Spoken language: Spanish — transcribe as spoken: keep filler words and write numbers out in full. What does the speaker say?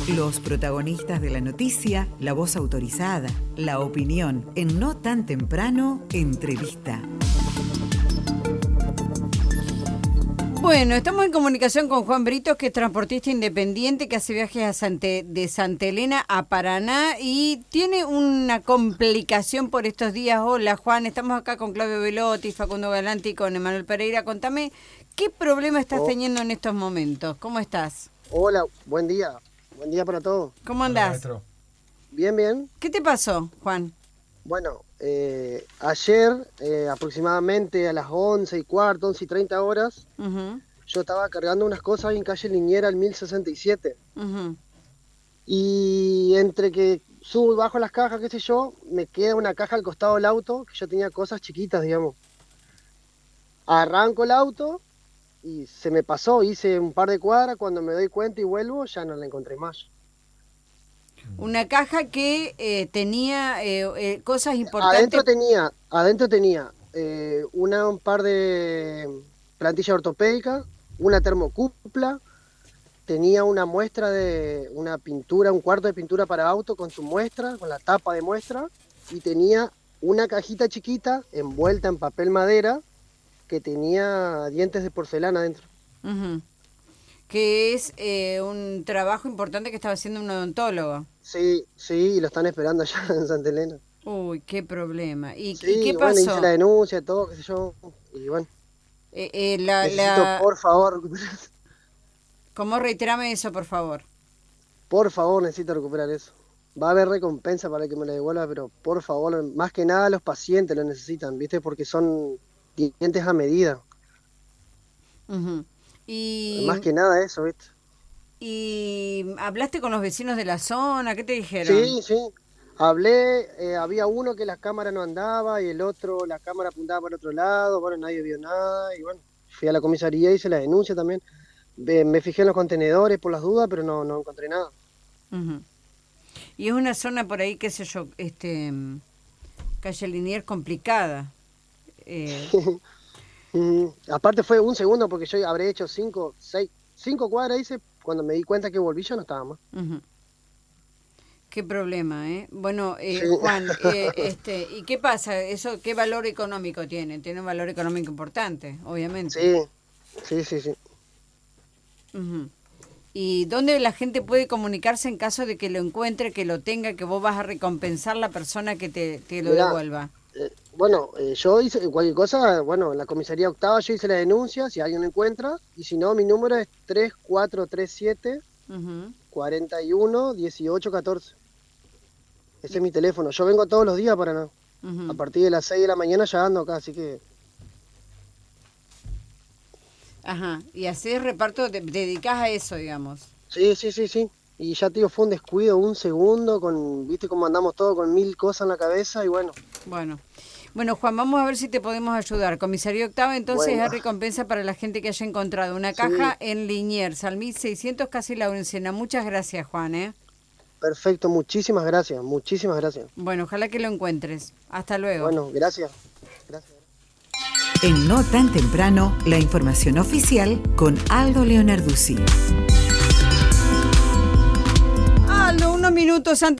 Los protagonistas de la noticia, la voz autorizada, la opinión, en No Tan Temprano, entrevista. Bueno, estamos en comunicación con Juan Britos, que es transportista independiente, que hace viajes a Sante, de Santa Elena a Paraná y tiene una complicación por estos días. Hola Juan, estamos acá con Claudio Velotti, Facundo Galanti y con Emanuel Pereira. Contame, ¿qué problema estás oh. teniendo en estos momentos? ¿Cómo estás? Hola, buen día. Buen día para todos. ¿Cómo andás? Hola, bien, bien. ¿Qué te pasó, Juan? Bueno, eh, ayer eh, aproximadamente a las once y cuarto, once y treinta horas, uh-huh. yo estaba cargando unas cosas ahí en calle Liniera, al mil sesenta y siete. Uh-huh. Y entre que subo y bajo las cajas, qué sé yo, me queda una caja al costado del auto, que yo tenía cosas chiquitas, digamos. Arranco el auto y se me pasó, hice un par de cuadras, cuando me doy cuenta y vuelvo, ya no la encontré más. Una caja que eh, tenía eh, eh, cosas importantes. Adentro tenía, adentro tenía eh, una, un par de plantillas ortopédicas, una termocupla, tenía una muestra de una pintura, un cuarto de pintura para auto con su muestra, con la tapa de muestra, y tenía una cajita chiquita envuelta en papel madera que tenía dientes de porcelana adentro. Uh-huh. Que es eh, un trabajo importante que estaba haciendo un odontólogo. Sí, sí, y lo están esperando allá en Santa Elena. Uy, qué problema. ¿Y, sí, ¿y qué bueno, pasó? Hice la denuncia, todo, qué sé yo, y bueno. Eh, eh, la, necesito, la... por favor, recuperar. ¿Cómo? Reiterame eso, por favor. Por favor, necesito recuperar eso. Va a haber recompensa para que me la devuelva, pero por favor, más que nada los pacientes lo necesitan, ¿viste? Porque son dientes a medida. Uh-huh. Y... Más que nada eso, ¿viste? ¿Y hablaste con los vecinos de la zona? ¿Qué te dijeron? Sí, sí. Hablé, eh, había uno que la cámara no andaba y el otro, la cámara apuntaba para otro lado, bueno, nadie vio nada y bueno, fui a la comisaría y hice la denuncia también. Me, me fijé en los contenedores por las dudas, pero no, no encontré nada. Uh-huh. Y es una zona por ahí, qué sé yo, este, calle Liniers complicada. Eh... mm, aparte fue un segundo porque yo habré hecho cinco, seis, cinco cuadras hice, cuando me di cuenta que volví ya no estaba más. Uh-huh. Qué problema, ¿eh? Bueno, eh, sí. Juan, eh, este, ¿y qué pasa? ¿Eso qué valor económico tiene? Tiene un valor económico importante, obviamente. Sí, sí, sí, sí. Uh-huh. ¿Y dónde la gente puede comunicarse en caso de que lo encuentre, que lo tenga, que vos vas a recompensar a la persona que te, te lo Mirá, devuelva? Eh, bueno, eh, yo hice cualquier cosa, bueno, en la comisaría octava yo hice la denuncia, si alguien lo encuentra, y si no, mi número es tres cuatro tres siete, uh-huh. cuarenta y uno, dieciocho, catorce. Ese es mi teléfono. Yo vengo todos los días para no. Uh-huh. A partir de las seis de la mañana ya ando acá, así que... Ajá, y así de reparto te, te dedicás a eso, digamos. Sí, sí, sí, sí. Y ya, tío, fue un descuido, un segundo, con, viste cómo andamos todos con mil cosas en la cabeza y bueno. Bueno. Bueno, Juan, vamos a ver si te podemos ayudar. Comisaría Octava, entonces, bueno. es recompensa para la gente que haya encontrado una caja sí. en Liniers, al mil seiscientos, casi la Laurencena. Muchas gracias, Juan, ¿eh? Perfecto, muchísimas gracias, muchísimas gracias. Bueno, ojalá que lo encuentres. Hasta luego. Bueno, gracias. Gracias. En No Tan Temprano, la información oficial con Aldo Leonarduzzi. Aldo, unos minutos antes.